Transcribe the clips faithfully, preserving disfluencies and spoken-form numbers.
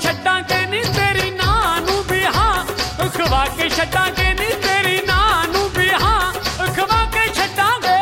छड्डांगे नी तेरी नां नूं भी हां खवा के छड्डांगे नी तेरी नां नूं भी हां खवा के छड्डांगे।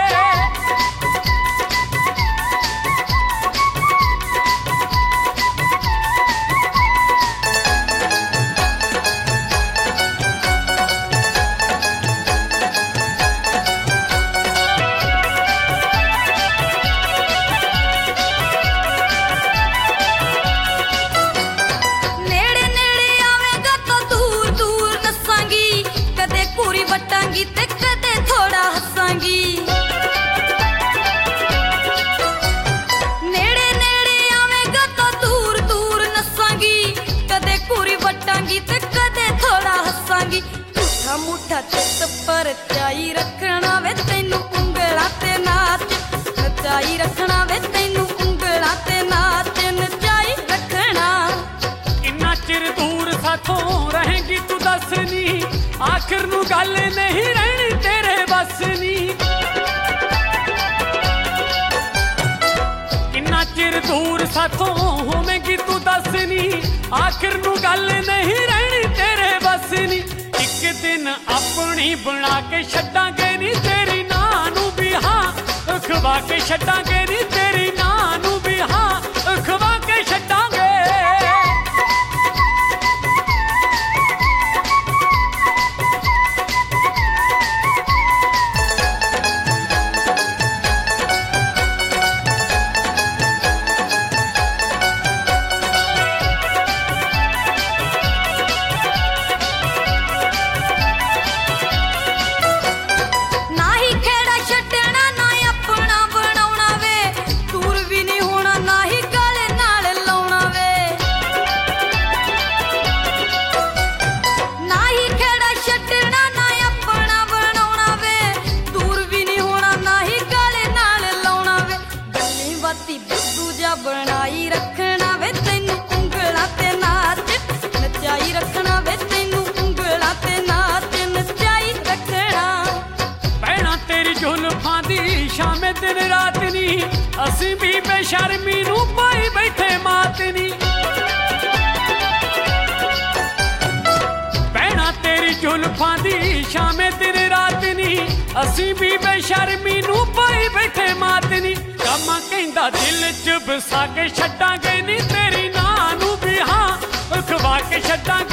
ते कदे थोड़ा हसांगी नेड़े नेड़े आवेगा तो दूर दूर नसांगी कदे पूरी बटांगी ते कदे थोड़ा हसांगी। झूठा मूठा चित पर चाई रखना वे तैनू उंगला ते नाच नचाई रखना वे तैनू उंगला ते नाच नचाई रखना। किन्ना चिर दूर साथों रहेंगी तू दस नी आखिर नू गल नहीं रहनी तेरे बस नी। किन्ना चिर दूर साथों होवेंगी तू दस नी आखिर नू गल नहीं रहनी तेरे बस नी। एक दिन अपनी बना के छड्डांगे नी तेरी नां नूं भी हां खवा के छड्डांगे नी तेरी नां नूं भी हां खवा के छड्डांगे। बनाई रखना वे तैनू उंगला ते नाच नचाई रखना वे तैनू उंगला ते नाच नचाई रखना। भैणा तेरी जुल्फां दी शामे दिन रात नी असीं भी बेशर्मी नूं पाई बैठे मात नी। भैणा तेरी जुल्फां दी शामे दिन रात नी असीं भी बेशर्मी नूं पाई बैठे मात नी। कामा कहंदा दिल च बसा के छड्डांगे नी तेरी नां नूं भी हां खवा के छड्डांगे।